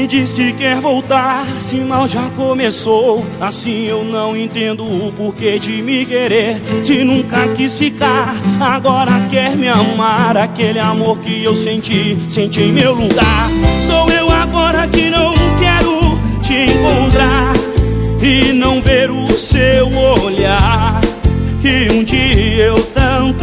Me diz que quer voltar, se mal já começou. Assim eu não entendo o porquê de me querer. Se nunca quis ficar, agora quer me amar. Aquele amor que eu senti em meu lugar. Sou eu agora que não quero te encontrar e não ver o seu olhar que um dia eu tanto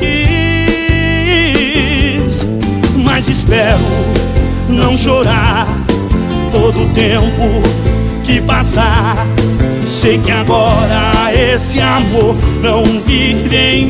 quis. Mas espero não chorar todo o tempo que passar. Sei que agora esse amor não vive em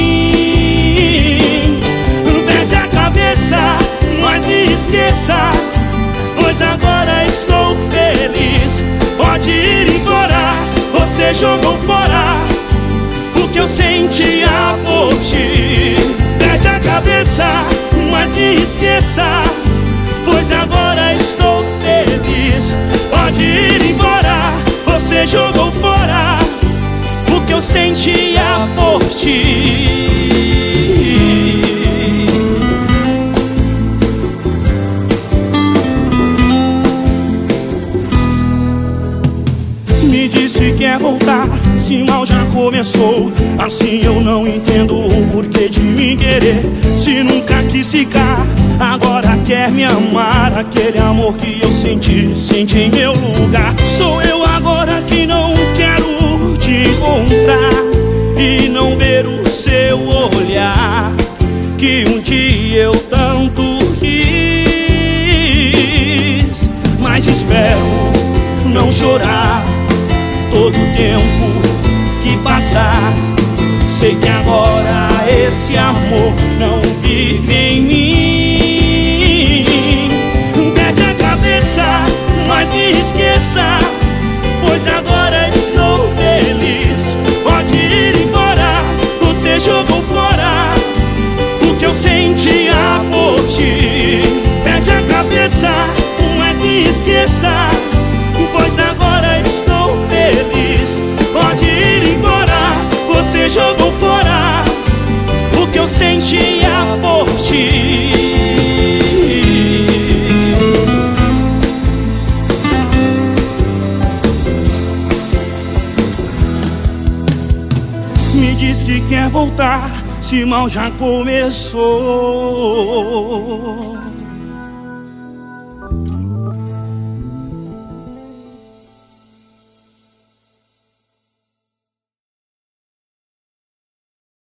mim. Perde a cabeça, mas me esqueça, pois agora estou feliz. Pode ir embora, você jogou fora o que eu sentia por ti. Perde a cabeça, mas me esqueça, pois agora estou feliz. Pode ir embora, você jogou fora o que eu sentia por ti. Me diz que quer voltar, se mal já começou. Assim eu não entendo o porquê de me querer. Se nunca quis ficar, agora quer me amar. Aquele amor que eu senti em meu lugar. Sou eu agora que não quero te encontrar e não ver o seu olhar que um dia eu tanto quis. Mas espero não chorar todo o tempo que passar. Sei que agora esse amor não vive em mim. Perde a cabeça, mas me esqueça, pois agora estou feliz. Pode ir embora, você jogou fora o que eu sentia por ti. Perde a cabeça, mas me esqueça, pois agora estou feliz. Pode ir embora, você jogou fora o que eu sentia por ti. Me diz que quer voltar, se mal já começou.